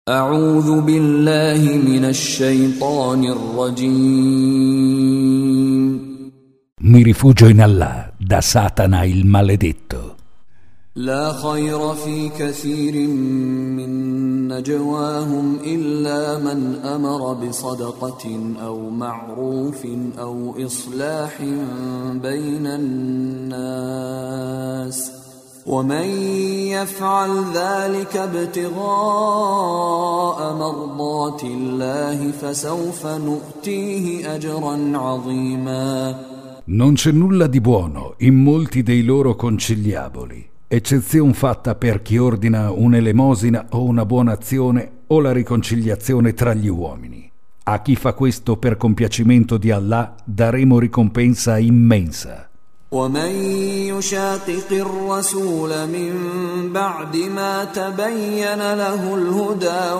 أعوذ بالله من الشيطان الرجيم. Mi rifugio in Allah da Satana il maledetto. لا خير في كثير من نجواهم إلا من أمر بصدقة أو معروف أو إصلاح بين الناس ومن يفعل ذلك ابتغاء مرضات الله فسوف نؤتيه أجرا عظيما. Non c'è nulla di buono in molti dei loro conciliaboli, eccezion fatta per chi ordina un'elemosina o una buona azione o la riconciliazione tra gli uomini. A chi fa questo per compiacimento di Allah daremo ricompensa immensa. ومن يشاقق الرسول من بعد ما تبين له الهدى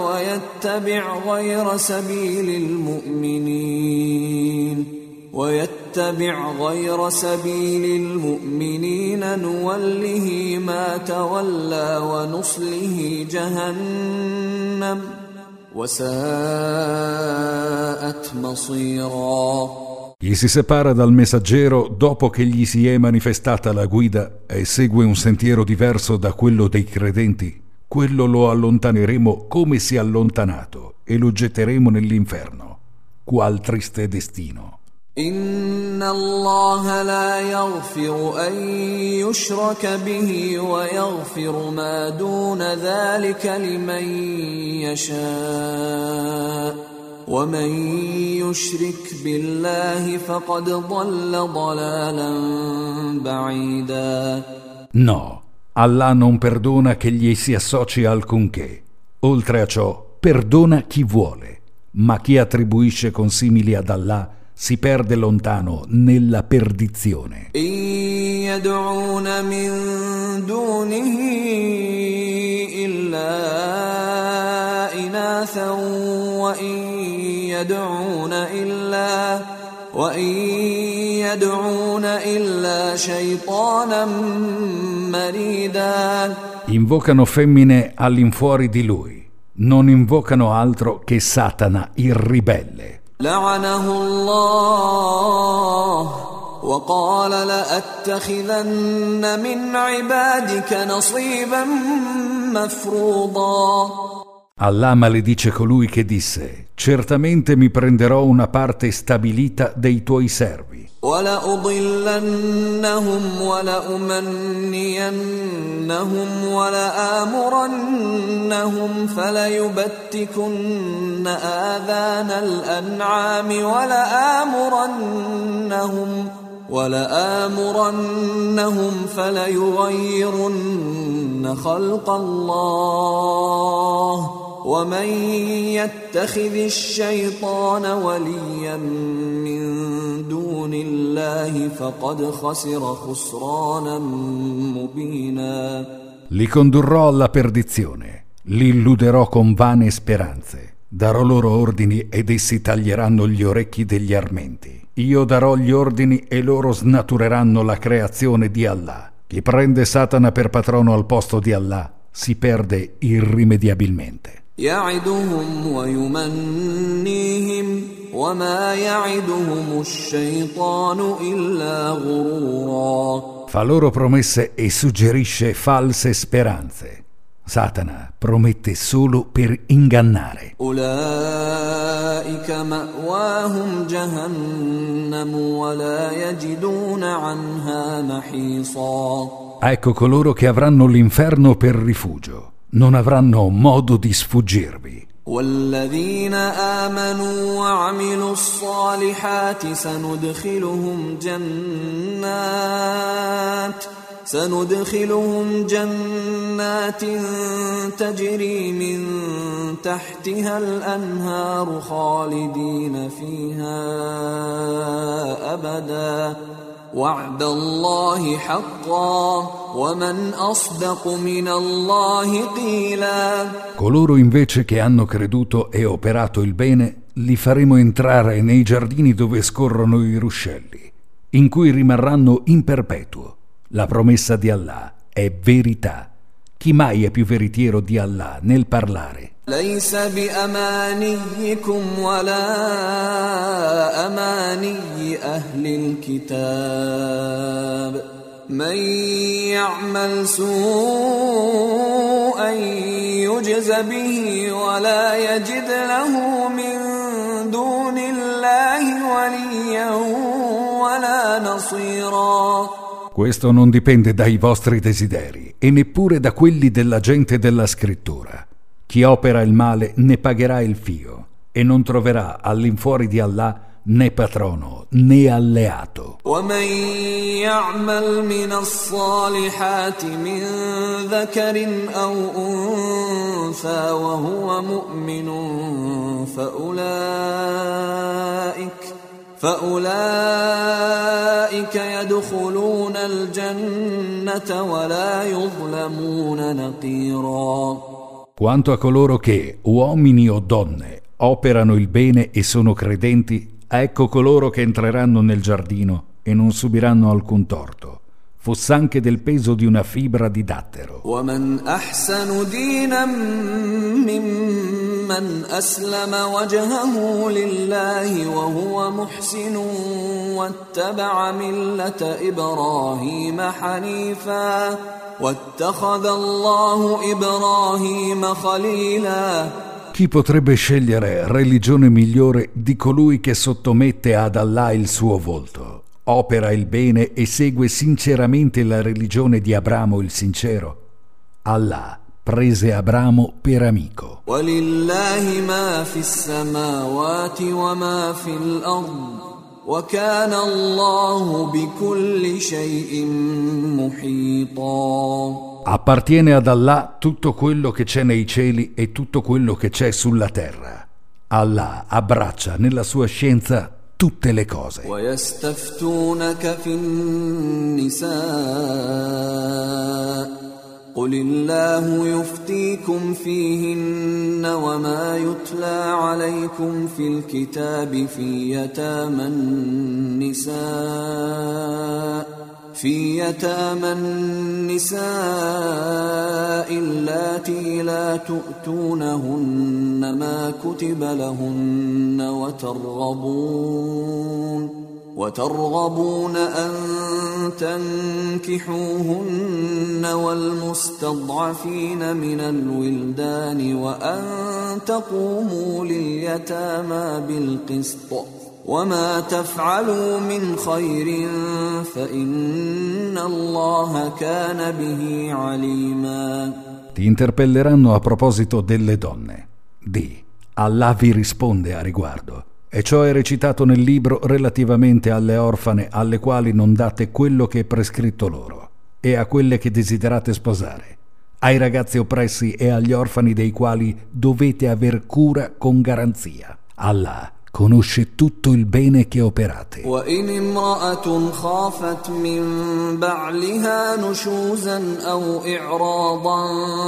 ويتبع غير سبيل المؤمنين نوله ما تولى ونصله جهنم وساءت مصيرا. Chi si separa dal messaggero dopo che gli si è manifestata la guida e segue un sentiero diverso da quello dei credenti, quello lo allontaneremo come si è allontanato e lo getteremo nell'inferno. Qual triste destino! إن الله لا يغفر أن يشرك به ويغفر ما دون ذلك لمن يشاء ومن يشرك بالله فقد ضل ضلالا بعيدا. No, Allah non perdona che gli si associ alcunché. Oltre a ciò, perdona chi vuole, ma chi attribuisce consimili ad Allah si perde lontano nella perdizione. إن يدعون من دونه إلا إناثا وإن يدعون إلا شيطانا مريدا. Invocano femmine all'infuori di lui, non invocano altro che Satana il ribelle. لعنه الله وقال لأتخذن من عبادك نصيبا مفروضا. Allah maledice colui che disse: certamente mi prenderò una parte stabilita dei tuoi servi. وَلَأُضِلَّنَّهُمْ وَلَأُمَنِّيَنَّهُمْ وَلَآمُرَنَّهُمْ فَلَيُبَتِّكُنَّ آذَانَ الْأَنْعَامِ وَلَآمُرَنَّهُمْ فَلَيُغَيِّرُنَّ خَلْقَ اللَّهِ ومن يتخذ الشيطان وليا من دون الله فقد خسر خسرانا مبينا. Li condurrò alla perdizione, li illuderò con vane speranze, darò loro ordini ed essi taglieranno gli orecchi degli armenti. Io darò gli ordini e loro snatureranno la creazione di Allah. Chi prende Satana per patrono al posto di Allah si perde irrimediabilmente. يعدهم ويمنيهم وما يعدهم الشيطان إلا غرورا. Fa loro promesse e suggerisce false speranze. Satana promette solo per ingannare. أولئك مأواهم جهنم ولا يجدون عنها محيصا. Ecco coloro che avranno l'inferno per rifugio. Non avranno modo di sfuggirvi. والذين آمنوا وعملوا الصالحات سندخلهم جنات تجري من تحتها الأنهار خالدين فيها أبدا وعد الله حقا ومن أصدق من الله قيلا. Coloro invece che hanno creduto e operato il bene li faremo entrare nei giardini dove scorrono i ruscelli, in cui rimarranno in perpetuo. La promessa di Allah è verità. Chi mai è più veritiero di Allah nel parlare? ليس بأمانيكم ولا أماني أهل الكتاب من يعمل سوءا يجز به ولا يجد له من دون الله وليا ولا نصيرا. Questo non dipende dai vostri desideri e neppure da quelli della gente della scrittura. Chi opera il male ne pagherà il fio e non troverà all'infuori di Allah né patrono né alleato. ومن يعمل من الصالحات من ذكر أو أنثى وهو مؤمن فأولئك يدخلون الجنة ولا يظلمون نقيرا. Quanto a coloro che, uomini o donne, operano il bene e sono credenti, ecco coloro che entreranno nel giardino e non subiranno alcun torto, foss'anche del peso di una fibra di dattero. ومن أحسن دينا ممن أسلم وجهه لله وهو محسن واتبع ملة إبراهيم حنيفا واتخذ الله إبراهيم خليلا. Chi potrebbe scegliere religione migliore di colui che sottomette ad Allah il suo volto, opera il bene e segue sinceramente la religione di Abramo il sincero? Allah prese Abramo per amico. وَلِلَّهِ مَا فِي السَّمَاوَاتِ وَمَا فِي الْأَرْضِ وَكَانَ اللَّهُ بِكُلِّ شَيْءٍ مُحِيطًا. Appartiene ad Allah tutto quello che c'è nei cieli e tutto quello che c'è sulla terra. Allah abbraccia nella sua scienza tutte le cose. وَيَسْتَفْتُونَكَ فِي النِّسَاءِ قُلِ اللَّهُ يُفْتِيكُمْ فِيهِنَّ وَمَا يُتْلَى عَلَيْكُمْ فِي الْكِتَابِ فِي يتامى النساء اللاتي لا تؤتونهن ما كتب لهن وترغبون أن تنكحوهن والمستضعفين من الولدان وأن تقوموا لليتامى بالقسط وما تفعلوا من خير فإن الله كان به عليما. Ti interpelleranno a proposito delle donne. Di, Allah vi risponde a riguardo, e ciò è recitato nel libro relativamente alle orfane alle quali non date quello che è prescritto loro, e a quelle che desiderate sposare, ai ragazzi oppressi e agli orfani dei quali dovete aver cura con garanzia. Allah conosce tutto il bene che operate. وَإِنِ امْرَأَةٌ خَافَتْ مِنْ بَعْلِهَا نُشُوزًا أَوْ إِعْرَاضًا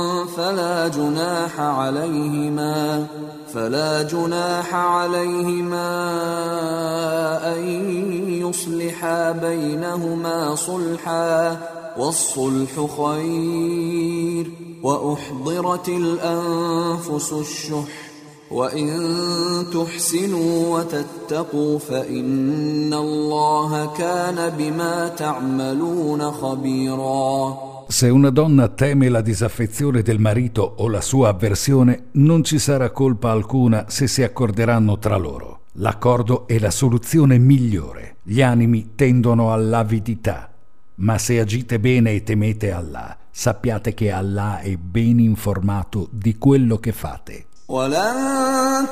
فلا جناح عليهما أن يصلحا بينهما صلحا والصلح خير وأحضرت الأنفس الشح وإن تحسنوا وتتقوا فإن الله كان بما تعملون خبيرا. Se una donna teme la disaffezione del marito o la sua avversione, non ci sarà colpa alcuna se si accorderanno tra loro. L'accordo è la soluzione migliore. Gli animi tendono all'avidità. Ma se agite bene e temete Allah, sappiate che Allah è ben informato di quello che fate. ولن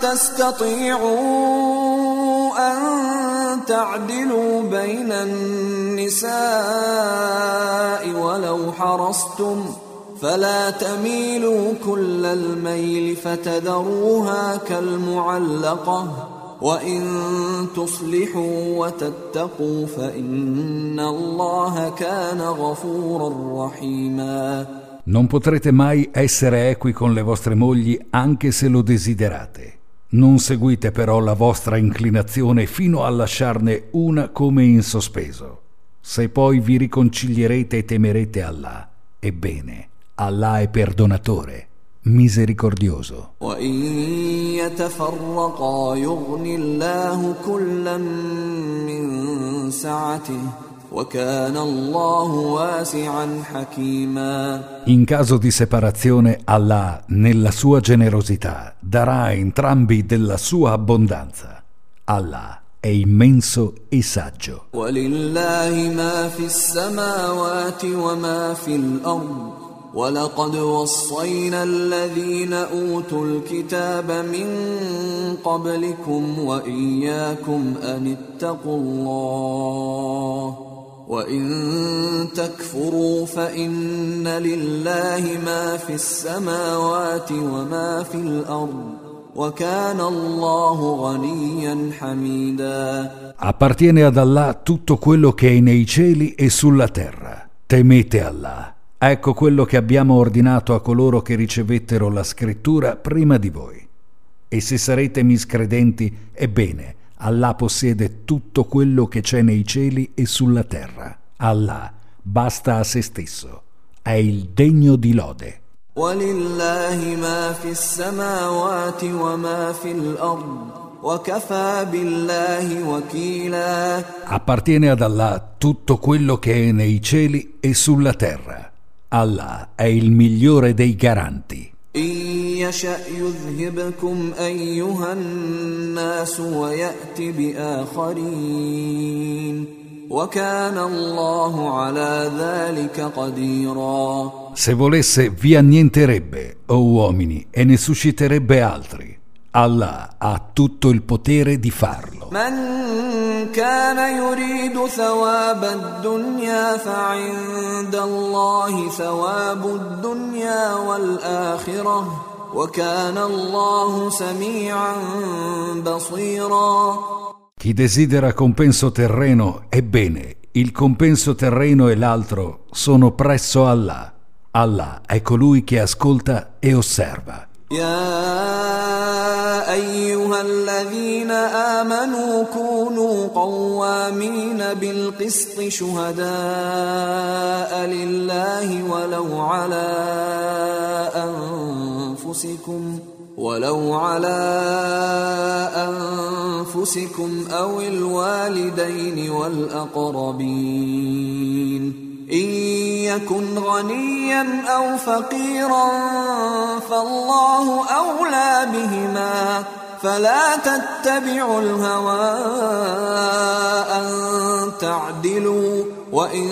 تستطيعوا أن تعدلوا بين النساء ولو حرصتم فلا تميلوا كل الميل فتذروها كالمعلقة وإن تصلحوا وتتقوا فإن الله كان غفورا رحيما. Non potrete mai essere equi con le vostre mogli anche se lo desiderate. Non seguite però la vostra inclinazione fino a lasciarne una come in sospeso. Se poi vi riconcilierete e temerete Allah, ebbene, Allah è perdonatore, misericordioso. وإن يتفرقا يغن الله كلا من سعته وكان الله واسعا حكيما. In caso di separazione, Allah, nella sua generosità, darà a entrambi della sua abbondanza. Allah è immenso e saggio. ولله ما في السماوات وما في الأرض ولقد وصينا الذين أوتوا الكتاب من قبلكم وإياكم أن اتقوا الله وإن تكفروا فإن لله ما في السماوات وما في الأرض وكان الله غنيا حميدا. Appartiene ad Allah tutto quello che è nei cieli e sulla terra. Temete Allah. Ecco quello che abbiamo ordinato a coloro che ricevettero la scrittura prima di voi. E se sarete miscredenti, ebbene, Allah possiede tutto quello che c'è nei cieli e sulla terra. Allah basta a se stesso. È il degno di lode. وَلِلَّهِ مَا فِي السَّمَاوَاتِ وَمَا فِي الْأَرْضِ وَكَفَى بِاللَّهِ وَكِيلًا. Appartiene ad Allah tutto quello che è nei cieli e sulla terra. Allah è il migliore dei garanti. إن يشأ يذهبكم أيها الناس ويأت بآخرين وكان الله على ذلك قديرا. Se volesse vi annienterebbe, o uomini, e ne susciterebbe altri. Allah ha tutto il potere di farlo. من كان يريد ثواب الدنيا فعند الله ثواب الدنيا والآخرة وكان الله سميعا بصيرا. Chi desidera compenso terreno, ebbene, il compenso terreno e l'altro sono presso Allah. Allah è colui che ascolta e osserva. يا أيها الذين آمنوا كونوا قوامين بالقسط شهداء لله ولو على أنفسكم أو الوالدين والأقربين إن يكن غنيا أو فقيرا فالله أولى بهما فلا تتبعوا الهوى أن تعدلوا وإن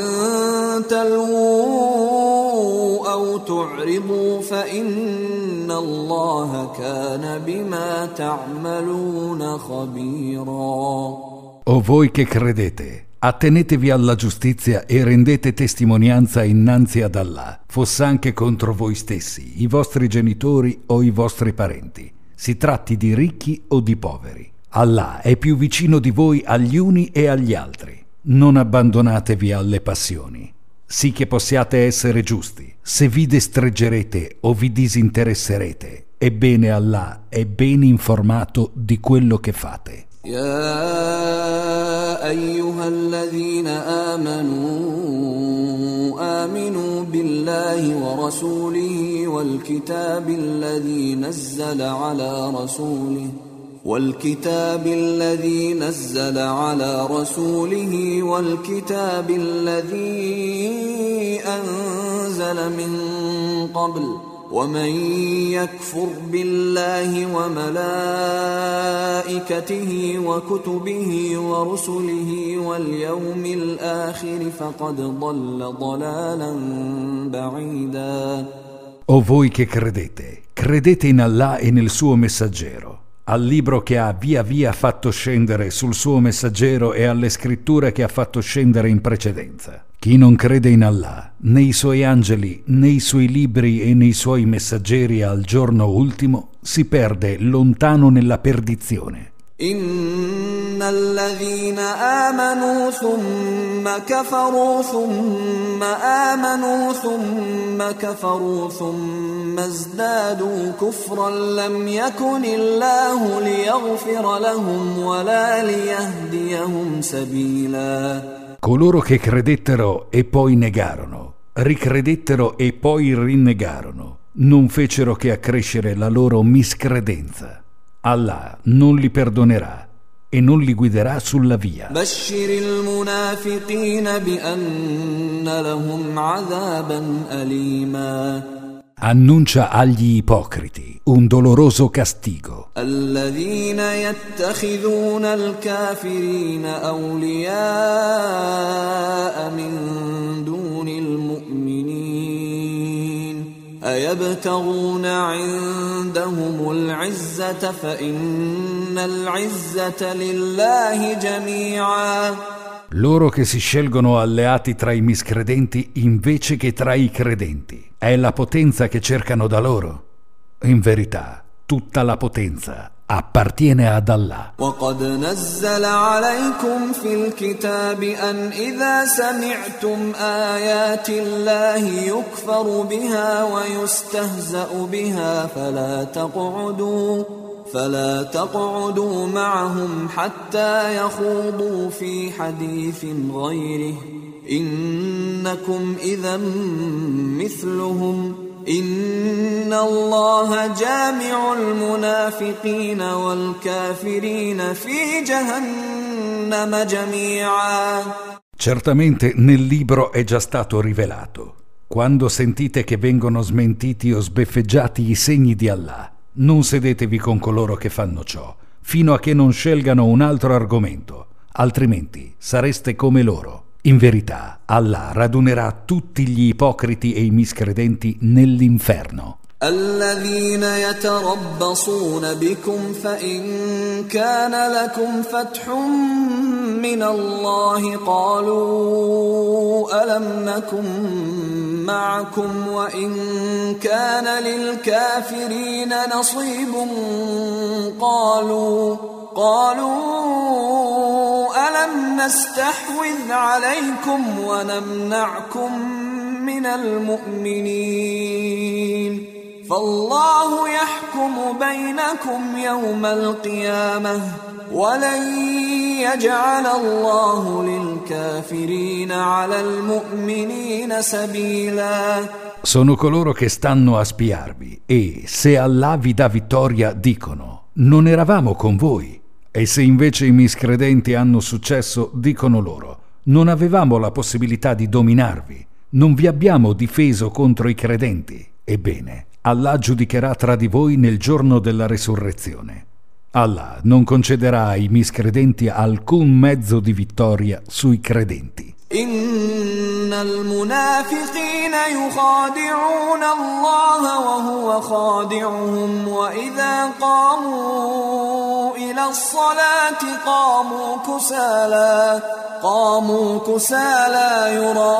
تلووا أو تعرضوا فإن الله كان بما تعملون خبيرا. O voi che credete, attenetevi alla giustizia e rendete testimonianza innanzi ad Allah, fosse anche contro voi stessi, i vostri genitori o i vostri parenti. Si tratti di ricchi o di poveri. Allah è più vicino di voi agli uni e agli altri. Non abbandonatevi alle passioni. Sì che possiate essere giusti. Se vi destreggerete o vi disinteresserete, ebbene Allah è ben informato di quello che fate. يا أيها الذين آمنوا بالله ورسوله والكتاب الذي نزل على رسوله والكتاب الذي أنزل من قبل ومن يكفر بالله وملائكته وكتبه ورسله واليوم الآخر فقد ضل ضلالا بعيدا. O voi che credete in Allah e nel suo messaggero, al libro che ha via via fatto scendere sul suo messaggero e alle scritture che ha fatto scendere in precedenza. Chi non crede in Allah, nei suoi angeli, nei suoi libri e nei suoi messaggeri al giorno ultimo, si perde lontano nella perdizione. إن الذين آمنوا ثم كفروا ثم آمنوا ثم كفروا ثم ازدادوا كفرا لم يكن الله ليغفر لهم ولا ليهديهم سبيلا. Coloro che credettero e poi negarono, ricredettero e poi rinnegarono, non fecero che accrescere la loro miscredenza. Allah non li perdonerà e non li guiderà sulla via. بشر المنافقين بأن لهم عذابا أليما. Annuncia agli ipocriti un doloroso castigo. الذين يتخذون الكافرين أولياء من دون المؤمنين أيبتغون عندهم العزة فإن العزة لله جميعا. Loro che si scelgono alleati tra i miscredenti invece che tra i credenti. È la potenza che cercano da loro. In verità, tutta la potenza appartiene ad Allah. وقد نزل عليكم في الكتاب أن إذا سمعتم آيات الله يكفر بها ويستهزأ بها فلا تقعدوا معهم حتى يخوضوا في حديث غيره إنكم إذا مثلهم إن الله جامع المنافقين والكافرين في جهنم جميعا. Certamente nel libro è già stato rivelato. Quando sentite che vengono smentiti o sbeffeggiati i segni di Allah, non sedetevi con coloro che fanno ciò, fino a che non scelgano un altro argomento, altrimenti sareste come loro. In verità, Allah radunerà tutti gli ipocriti e i miscredenti nell'inferno. الذين يتربصون بكم فإن كان لكم فتح من الله قالوا ألم نكن معكم وإن كان للكافرين نصيب قالوا ألم نستحوذ عليكم ونمنعكم من المؤمنين فالله يحكم بينكم يوم القيامة ولن يجعل الله للكافرين على المؤمنين سبيلا. Sono coloro che stanno a spiarvi e, se Allah vi dà vittoria, dicono: non eravamo con voi. E se invece i miscredenti hanno successo, dicono loro: non avevamo la possibilità di dominarvi, non vi abbiamo difeso contro i credenti. Ebbene, Allah giudicherà tra di voi nel giorno della resurrezione. Allah non concederà ai miscredenti alcun mezzo di vittoria sui credenti. إن المنافقين يخادعون الله وهو خادعهم وإذا قاموا إلى الصلاة قاموا كسالى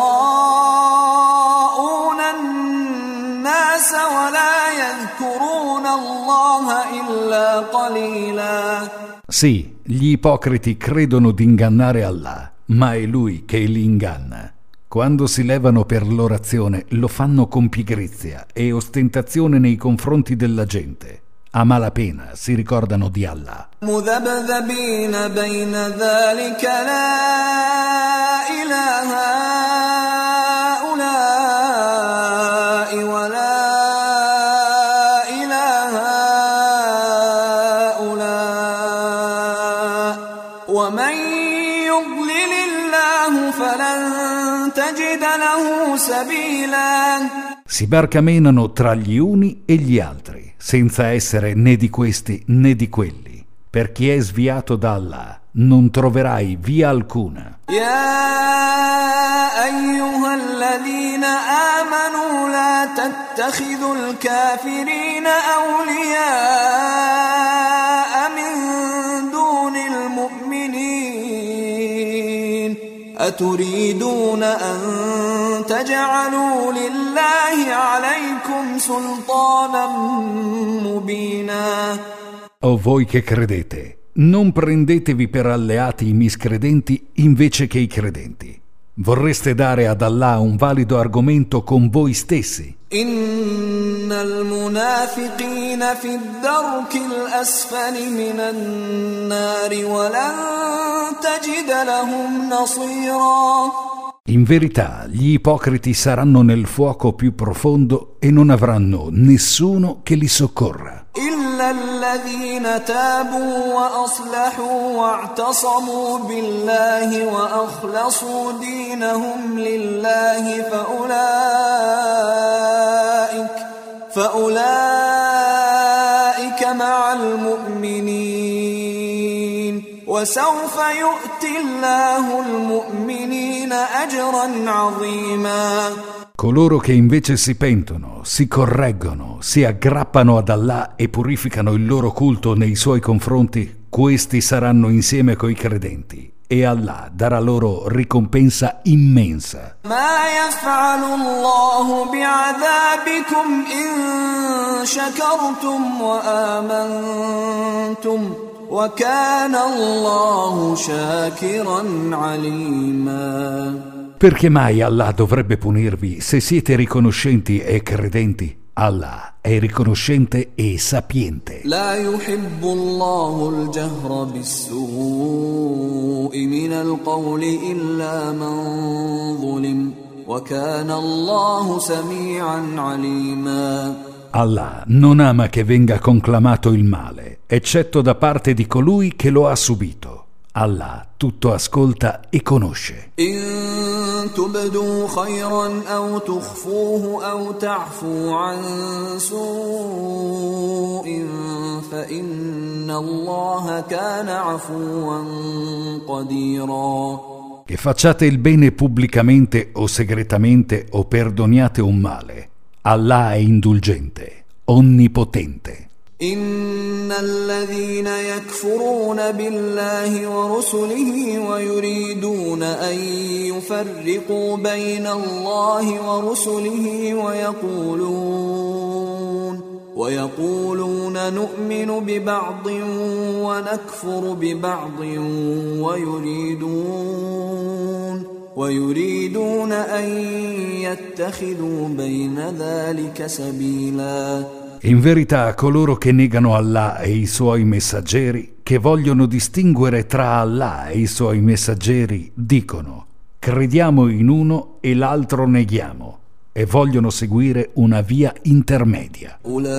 يراءون الناس ولا يذكرون الله إلا قليلا. Sì, gli ipocriti credono di ingannare Allah, ma è Lui che li inganna. Quando si levano per l'orazione lo fanno con pigrizia e ostentazione nei confronti della gente. A malapena si ricordano di Allah. مذبذبين بين ذلك لا إله هؤلاء ولا إله هؤلاء ومن يضلل الله فلن تجد له سبيلا. Si barcamenano tra gli uni e gli altri, senza essere né di questi né di quelli. Per chi è sviato da Allah, non troverai via alcuna. يا أيها الذين آمنوا لا تتخذوا الكافرين أولياء من دون المؤمنين أتريدون أن تجعلوا لله عليكم سلطانا مبينا. O voi che credete, non prendetevi per alleati i miscredenti invece che i credenti. Vorreste dare ad Allah un valido argomento con voi stessi. إن المنافقين في الدرك الأسفل من النار ولن تجد لهم نصيرا. In verità, gli ipocriti saranno nel fuoco più profondo e non avranno nessuno che li soccorra. إلا الذين تابوا وأصلحوا واعتصموا بالله وأخلصوا دينهم لله فأولئك مع المؤمنين وسوف يؤتي الله المؤمنين أجرا عظيما. Coloro che invece si pentono, si correggono, si aggrappano ad Allah e purificano il loro culto nei suoi confronti, questi saranno insieme coi credenti e Allah darà loro ricompensa immensa. ما يفعل الله بعذابكم إن شكرتم وآمنتم وكان الله شاكرا عليما. Perché mai Allah dovrebbe punirvi se siete riconoscenti e credenti? Allah è riconoscente e sapiente. لا يحب الله الجهر بالسوء من القول إلا من ظلم وكان الله سميعا عليما. Allah non ama che venga conclamato il male, eccetto da parte di colui che lo ha subito. Allah tutto ascolta e conosce. إن تبدوا خيرا أو تخفوه أو تعفو عن سوء فإن الله كان عفوا قديرا. Che facciate il bene pubblicamente o segretamente o perdoniate un male, Allah è indulgente, onnipotente. إن الذين يكفرون بالله ورسله ويريدون أن يفرقوا بين الله ورسله ويقولون نؤمن ببعض ونكفر ببعض ويريدون أن يتخذوا بين ذلك سبيلا. In verità, coloro che negano Allah e i suoi messaggeri, che vogliono distinguere tra Allah e i suoi messaggeri, dicono: crediamo in uno e l'altro neghiamo, e vogliono seguire una via intermedia.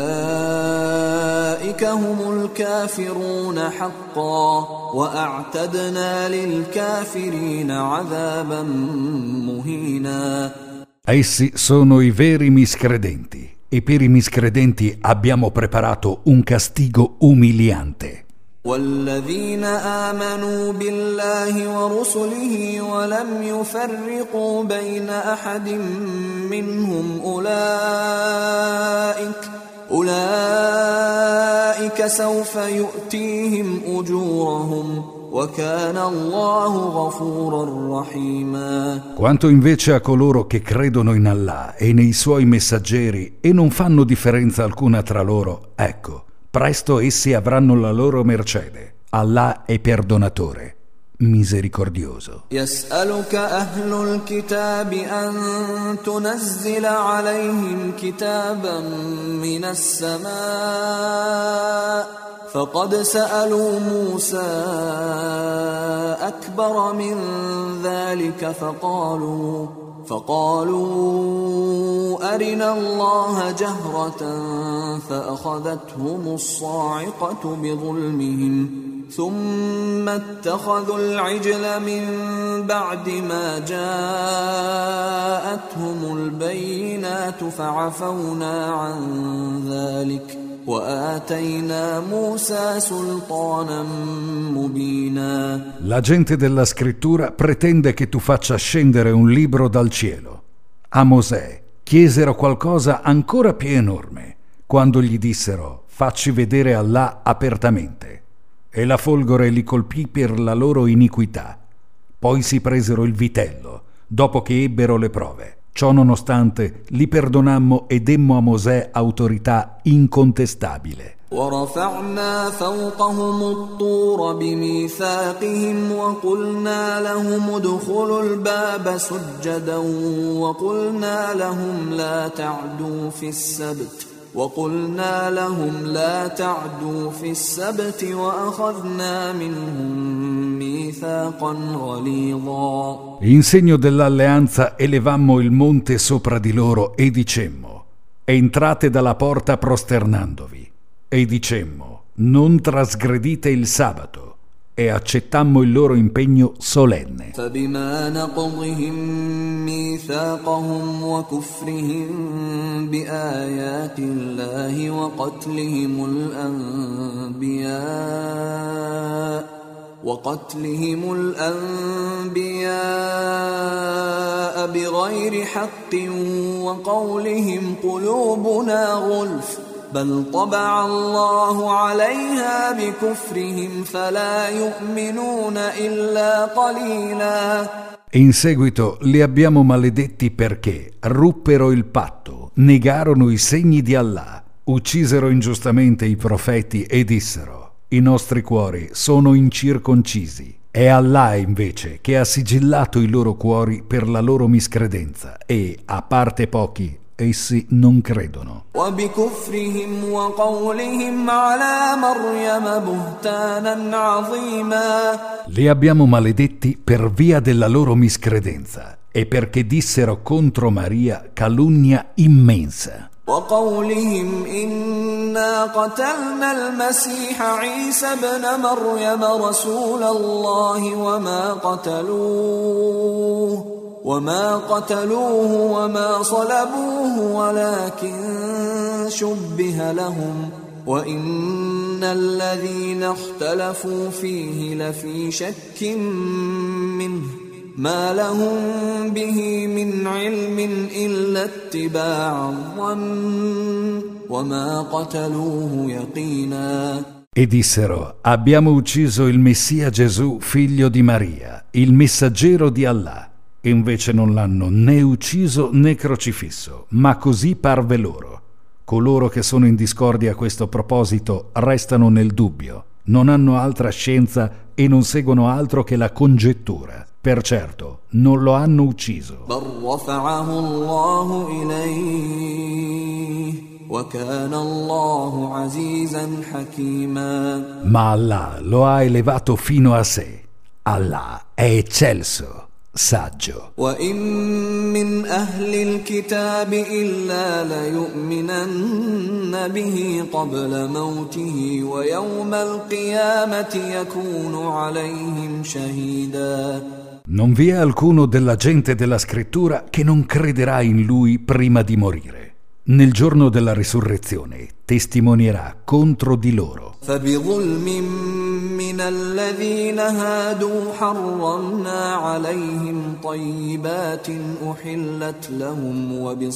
أولئك هم الكافرون حقا وأعتدنا للكافرين عذابا مهينا. Essi sono i veri miscredenti. E per i miscredenti abbiamo preparato un castigo umiliante. والذين آمنوا بالله ورسله ولم يفرقوا بين أحد منهم أولئك سوف يؤتيهم أجورهم وكان الله غفورا رحيما. Quanto invece a coloro che credono in Allah e nei suoi messaggeri e non fanno differenza alcuna tra loro, ecco, presto essi avranno la loro mercede. Allah è perdonatore, misericordioso. يسألك أهل الكتاب أن تنزل عليهم كتابا من السماء فقد سألوا موسى أكبر من ذلك فقالوا أرنا الله جهرة فأخذتهم الصاعقة بظلمهم ثم اتخذوا العجل من بعد ما جاءتهم البينات فعفونا عن ذلك وآتينا موسى سلطانا مبينا. La gente della scrittura pretende che tu faccia scendere un libro dal cielo. A Mosè chiesero qualcosa ancora più enorme, quando gli dissero: facci vedere Allah apertamente. E la folgore li colpì per la loro iniquità. Poi si presero il vitello, dopo che ebbero le prove. Ciò nonostante, li perdonammo e demmo a Mosè autorità incontestabile. ورفعنا فوقهم الطور بميثاقهم وقلنا لهم ادخلوا الباب سجدا وقلنا لهم لا تعدوا في السبت وقلنا لهم لا تعدوا في السبت وأخذنا منهم ميثاقا غليظا. In segno dell'alleanza elevammo il monte sopra di loro e dicemmo: entrate dalla porta prosternandovi. E dicemmo: non trasgredite il sabato. E accettammo il loro impegno solenne. فبما نقضهم ميثاقهم وكفرهم بآيات الله وقتلهم الأنبياء بغير حق وقولهم قلوبنا غلف بل طبع الله عليها بكفرهم فلا يؤمنون إلا قليلا. In seguito li abbiamo maledetti perché ruppero il patto, negarono i segni di Allah, uccisero ingiustamente i profeti e dissero: i nostri cuori sono incirconcisi. È Allah invece che ha sigillato i loro cuori per la loro miscredenza e, a parte pochi, essi non credono. وبكفرهم وقولهم على مريم بهتانا عظيما. Li abbiamo maledetti per via della loro miscredenza e perché dissero contro Maria calunnia immensa. وقولهم إنا قتلنا المسيح عيسى ابن مريم رسول الله وما قتلوه وما صلبوه ولكن شبه لهم وإن الذين اختلفوا فيه لفي شك منه ما لهم به من علم إلا اتباع الظن وما قتلوه يقينا. E dissero: abbiamo ucciso il Messia Gesù, figlio di Maria, il messaggero di Allah. Invece non l'hanno né ucciso né crocifisso, ma così parve loro. Coloro che sono in discordia a questo proposito restano nel dubbio, non hanno altra scienza e non seguono altro che la congettura. Per certo, non lo hanno ucciso. Ma Allah lo ha elevato fino a sé. Allah è eccelso, saggio. وَإِن مِّنْ أَهْلِ الْكِتَابِ إِلَّا لَيُؤْمِنَنَّ بِهِ قَبْلَ مَوْتِهِ وَيَوْمَ الْقِيَامَةِ يَكُونُ عَلَيْهِمْ شَهِيدًا. Non vi è alcuno della gente della scrittura che non crederà in lui prima di morire. Nel giorno della risurrezione testimonierà contro di loro. فبظلم من الذين هادوا حرمنا عليهم طيبات أحلت لهم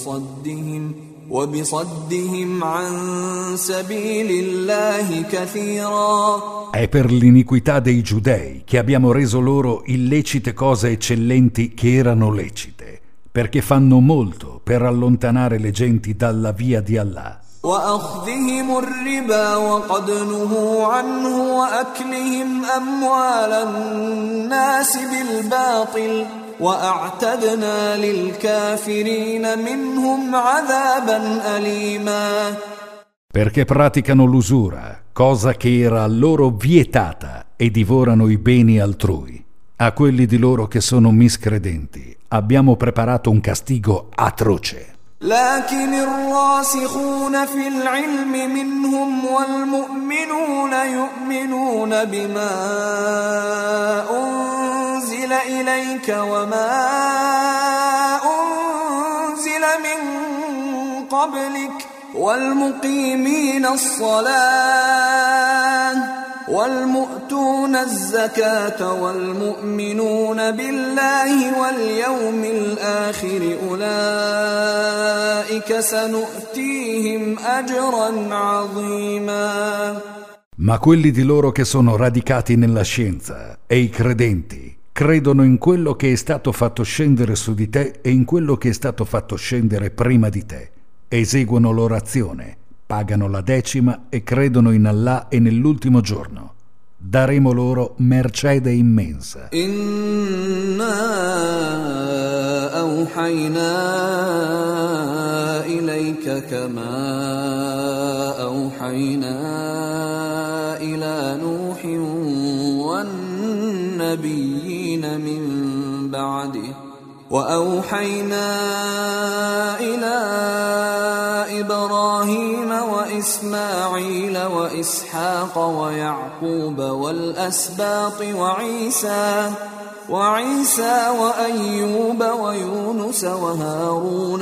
وبصدهم عن سبيل الله كثيرا. È per l'iniquità dei giudei che abbiamo reso loro illecite cose eccellenti che erano lecite, perché fanno molto per allontanare le genti dalla via di Allah. وأخذهم الربا وقد نهوا عنه وأكلهم أموال الناس بالباطل وأعتدنا للكافرين منهم عذابا أليما. Perché praticano l'usura, cosa che era loro vietata, e divorano i beni altrui. A quelli di loro che sono miscredenti abbiamo preparato un castigo atroce. لكن الراسخون في العلم منهم والمؤمنون يؤمنون بما أنزل إليك وما أنزل من قبلك والمقيمين الصلاة والمؤتون الزكاة والمؤمنون بالله واليوم الآخر أولئك سنؤتيهم أجرا عظيما. Ma quelli di loro che sono radicati nella scienza e i credenti credono in quello che è stato fatto scendere su di te e in quello che è stato fatto scendere prima di te, eseguono l'orazione, pagano la decima e credono in Allah e nell'ultimo giorno. Daremo loro mercede immensa. Inna awhayna إليك كما أوحينا إلى نوح والنبيين من بعده وأوحينا إلى إبراهيم وإسماعيل وإسحاق ويعقوب والأسباط وعيسى وأيوب ويونس وهارون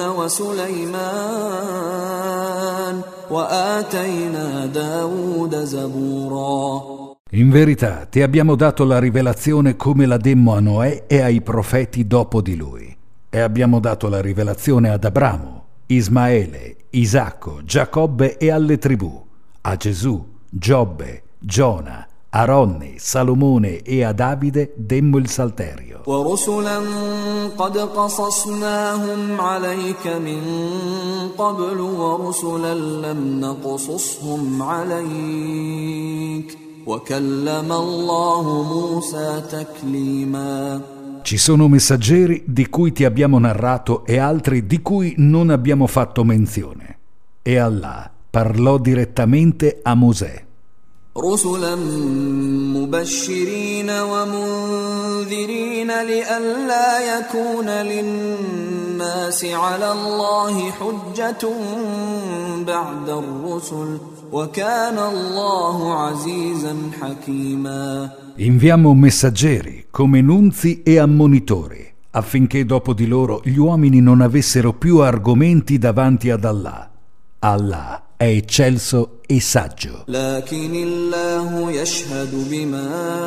وسليمان وآتينا داود زبورا. In verità ti abbiamo dato la rivelazione come la demmo a Noè e ai profeti dopo di lui. E abbiamo dato la rivelazione ad Abramo, Ismaele, Isacco, Giacobbe e alle tribù, a Gesù, Giobbe, Giona, Aronne, Salomone e a Davide demmo il Salterio. ورسلا قد قصصناهم عليك من قبل ورسلا لم نقصصهم عليك وكلم الله موسى تكليما. Ci sono messaggeri di cui ti abbiamo narrato e altri di cui non abbiamo fatto menzione. E Allah parlò direttamente a Mosè. رسلا مبشرين ومنذرين لئلا يكون للناس على الله حجة بعد الرسل وكان الله عزيزا حكيما. Inviamo messaggeri come nunzi e ammonitori affinché dopo di loro gli uomini non avessero più argomenti davanti ad Allah. Allah è eccelso e saggio. لكن الله يشهد بما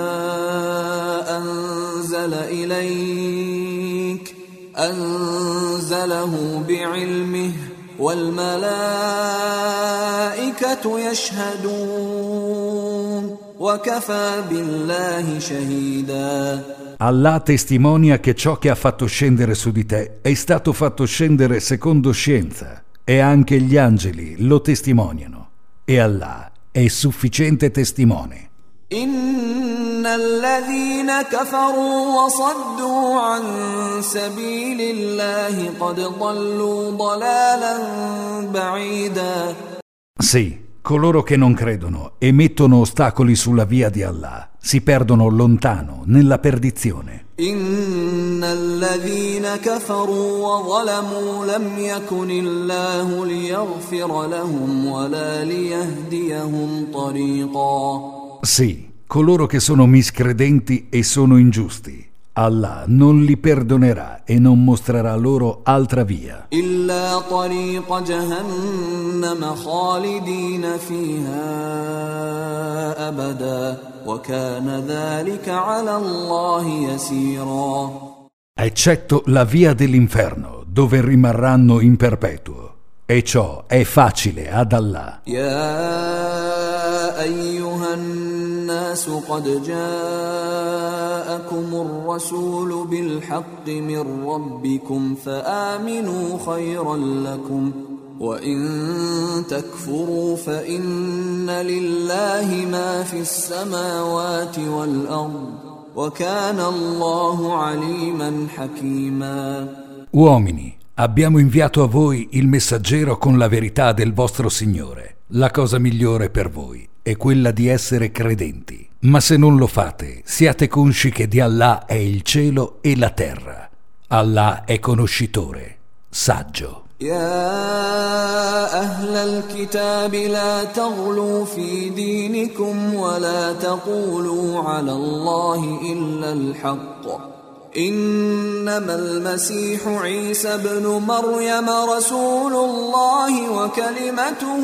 أنزل إليك أنزله بعلمه والملائكة يشهدون وكفى بالله شهيدا. Allah testimonia che ciò che ha fatto scendere su di te è stato fatto scendere secondo scienza. E anche gli angeli lo testimoniano. E Allah è sufficiente testimone. إن الذين كفروا وصدوا عن سبيل الله قد ضلوا ضلالا بعيدا. Sì, coloro che non credono e mettono ostacoli sulla via di Allah si perdono lontano nella perdizione. إن الذين كفروا وظلموا لم يكن الله ليغفر لهم ولا ليهديهم طريقا. Sì, coloro che sono miscredenti e sono ingiusti, Allah non li perdonerà e non mostrerà loro altra via. إلا طريق جهنم خالدين فيها أبدا وكان ذلك على الله يسيرا. Eccetto la via dell'inferno, dove rimarranno in perpetuo. E ciò è facile ad Allah. يا أيها الناس قد جاءكم الرسول بالحق من ربكم فآمنوا خيرا لكم وإن تكفروا فإن لله ما في السماوات والأرض وكان الله عليما حكيما. Uomini, abbiamo inviato a voi il messaggero con la verità del vostro Signore. La cosa migliore per voi è quella di essere credenti. Ma se non lo fate, siate consci che di Allah è il cielo e la terra. Allah è conoscitore, saggio. يا أهل الكتاب لا تغلوا في دينكم ولا تقولوا على الله إلا الحق إنما المسيح عيسى ابن مريم رسول الله وكلمته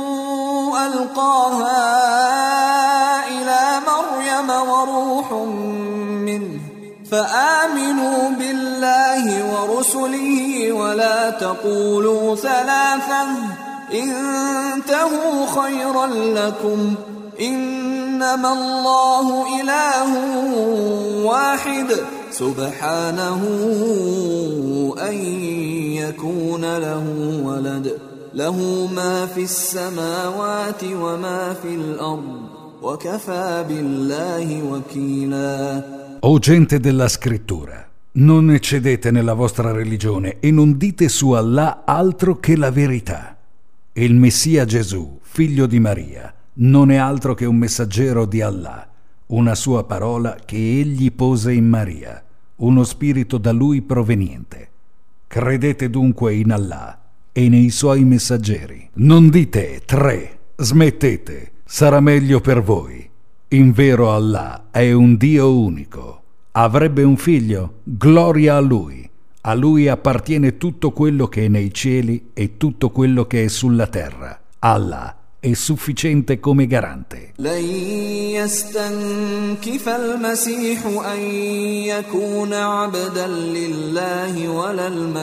ألقاها إلى مريم وروح منه فآمنوا بالله ورسله ولا تقولوا ثلاثة انتهوا خيرا لكم إنما الله إله واحد سبحانه أن يكون له ولد له ما في السماوات وما في الأرض وكفى بالله وكيلا. O gente della scrittura, Non eccedete nella vostra religione e non dite su Allah altro che la verità. Il Messia Gesù, figlio di Maria, non è altro che un messaggero di Allah, una sua parola che egli pose in Maria, uno spirito da lui proveniente. Credete dunque in Allah e nei suoi messaggeri. Non dite 3, smettete, sarà meglio per voi. In vero Allah è un Dio unico. Avrebbe un figlio, gloria a lui. A lui appartiene tutto quello che è nei cieli e tutto quello che è sulla terra. Allah è sufficiente come garante. لن يستنكف المسيح أن يكون عبدا لله ولا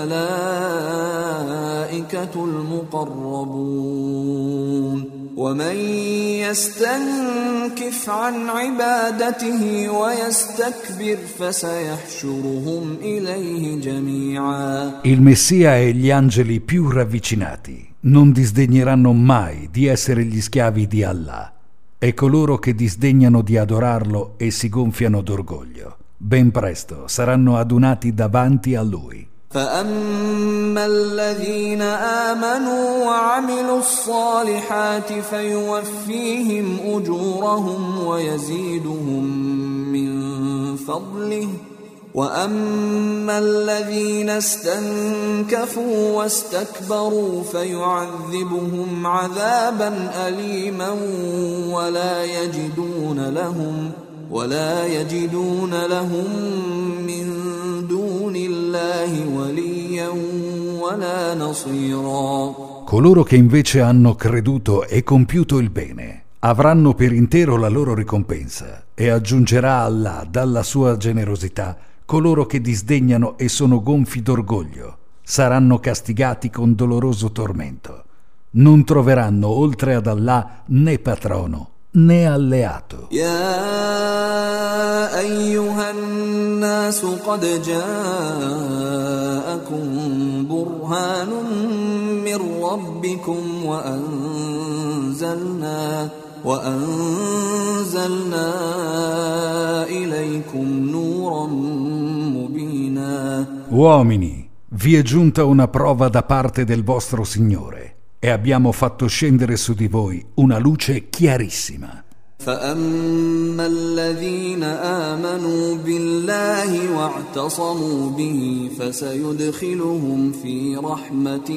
الملائكة المقربون ومن يستنكف عن عبادته ويستكبر فسيحشرهم إليه جميعا. Il Messia e gli angeli più ravvicinati non disdegneranno mai di essere gli schiavi di Allah, e coloro che disdegnano di adorarlo e si gonfiano d'orgoglio, ben presto saranno adunati davanti a lui. فأما الذين آمنوا وعملوا الصالحات فيوفيهم أجورهم ويزيدهم من فضله وأما الذين استنكفوا واستكبروا فيعذبهم عذابا أليما ولا يجدون لهم من دون الله وليا ولا نصيرا. Coloro che invece hanno creduto e compiuto il bene avranno per intero la loro ricompensa, e aggiungerà Allah dalla sua generosità coloro che disdegnano e sono gonfi d'orgoglio. Saranno castigati con doloroso tormento. Non troveranno oltre ad Allah né patrono né alleato. يا أيها الناس قد جاءكم برهان من ربكم وأنزلنا إليكم نورا مبينا. Uomini, vi è giunta una prova da parte del vostro Signore, e abbiamo fatto scendere su di voi una luce chiarissima. فأما الذين آمنوا بالله واعتصموا به فسيدخلهم في رحمة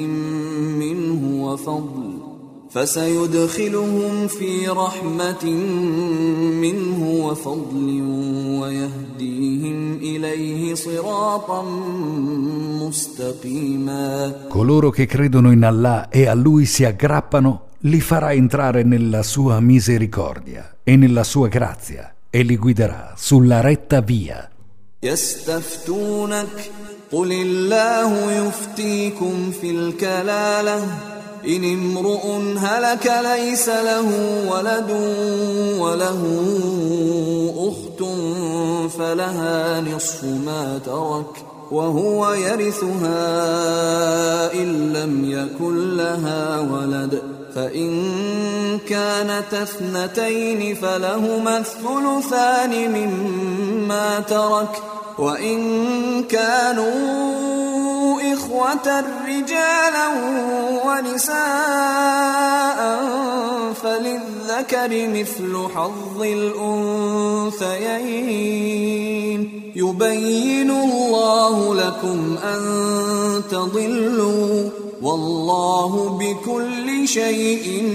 منه وفضل ويهديهم إليه صراطا مستقيما. Coloro che credono in Allah e a Lui si aggrappano li farà entrare nella sua misericordia e nella sua grazia, e li guiderà sulla retta via. يستفتونك قل الله يفتيكم في الكلالة إن امرؤ هلك ليس له ولد وله أخت فلها نصف ما ترك وهو يرثها إن لم يكن لها ولد فإن كانت اثنتين فلهما الثلثان مما ترك وإن كانوا إخوة رجالا ونساء فللذكر مثل حظ الأنثيين يبين الله لكم أن تضلوا والله بكل شيء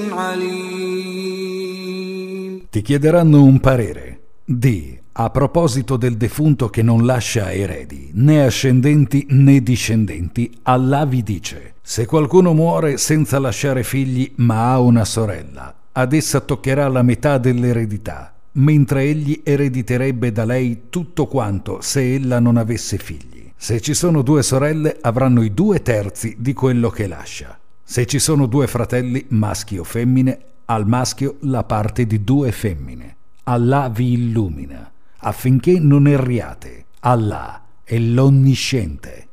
عليم. Ti chiederanno un parere. Di, a proposito del defunto che non lascia eredi, né ascendenti né discendenti, Allah vi dice: se qualcuno muore senza lasciare figli ma ha una sorella, ad essa toccherà la metà dell'eredità, mentre egli erediterebbe da lei tutto quanto se ella non avesse figli. Se ci sono 2 sorelle avranno i 2/3 di quello che lascia. Se ci sono 2 fratelli, maschi o femmine, al maschio la parte di 2 femmine. Allah vi illumina affinché non erriate. Allah è l'onnisciente.